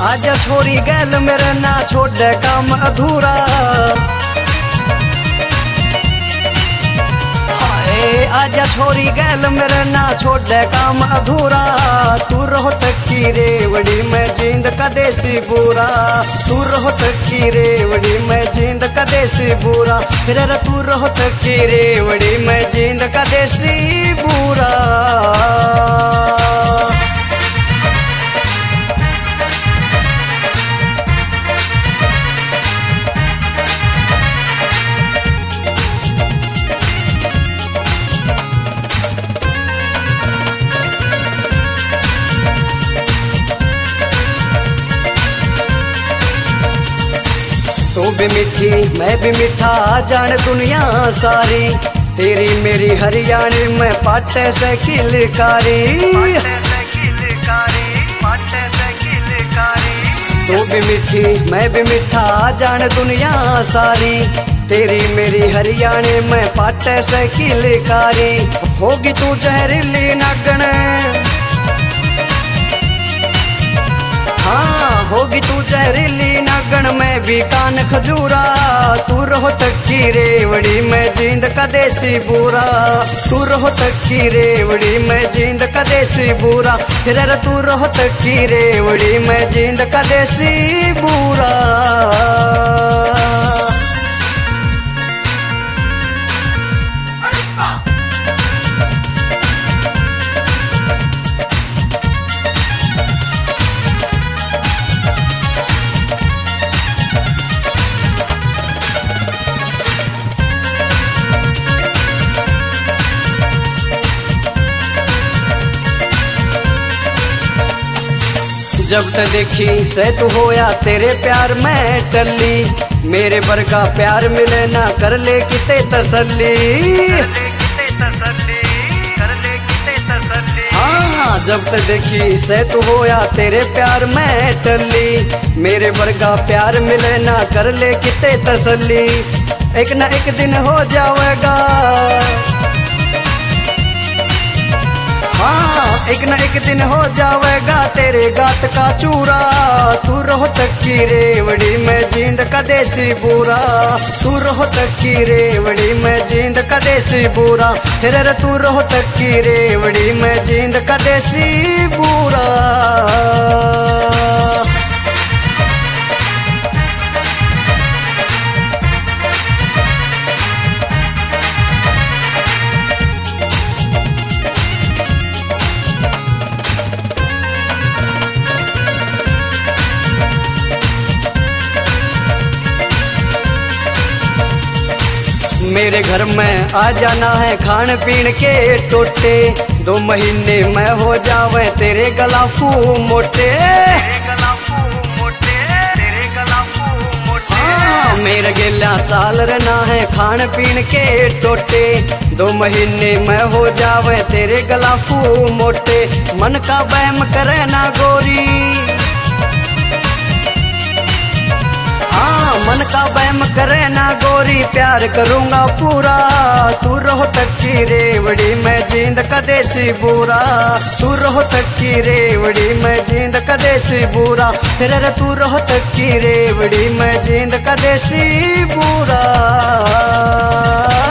आजा छोरी गैल मेरे ना छोड़ काम अधूरा। हाय आजा छोरी गैल मेरे ना छोड़ काम अधूरा। तू रोहत की रेवड़ी में जींद का देसी बूरा। तू रोहत की रेवड़ी में जींद का देसी बूरा। फिर तू रोहत की रेवड़ी में जींद का देसी बूरा। तू भी मीठी मैं भी मीठा जान दुनिया सारी। तेरी मेरी हरियाणी में पाटे से किलकारी। तू भी मीठी मैं भी मीठा जान दुनिया सारी। तेरी मेरी हरियाणी में पाटे से किलकारी। होगी तू जहरीली नागन। हाँ होगी तू जहरीली नागन में भी कान खजूरा। तू रोहतक की रेवड़ी में जींद का देसी बूरा। तू रोहतक की रेवड़ी में जींद का देसी बूरा। फिर तू रोहतक की रेवड़ी में जींद का देसी बूरा। जब तक देखी से तू होया तेरे प्यार में टल्ली। मेरे वर्गा प्यार मिले ना कर ले किते तसल्ली। हाँ जब तक देखी से तू होया तेरे प्यार में टल्ली। मेरे वर्गा प्यार मिले ना कर ले किते तसल्ली। एक ना एक दिन हो जाएगा। हाँ एक न एक दिन हो जाएगा तेरे गात का चूरा। तू रोहतक की रेवड़ी में जींद का देसी बूरा। तू रोहतक की रेवड़ी में जींद का देसी बूरा। फिर तू रोहतक की रेवड़ी में जींद का देसी बूरा। मेरे घर में आ जाना है खान पीन के टोटे। 2 महीने में हो जावे तेरे गलाफू मोटे। हाँ मेरे गेला चाल रहना है खान पीन के टोटे। 2 महीने में हो जावे तेरे गलाफू मोटे। मन का बैम करे ना गोरी। मन का बैम करे ना गोरी प्यार करूँगा पूरा। तू रोहतक की रेवड़ी में जींद का देसी बूरा। तू रोहतक की रेवड़ी में जींद का देसी बूरा। फिर तू रोहतक की रेवड़ी में जींद का देसी बूरा।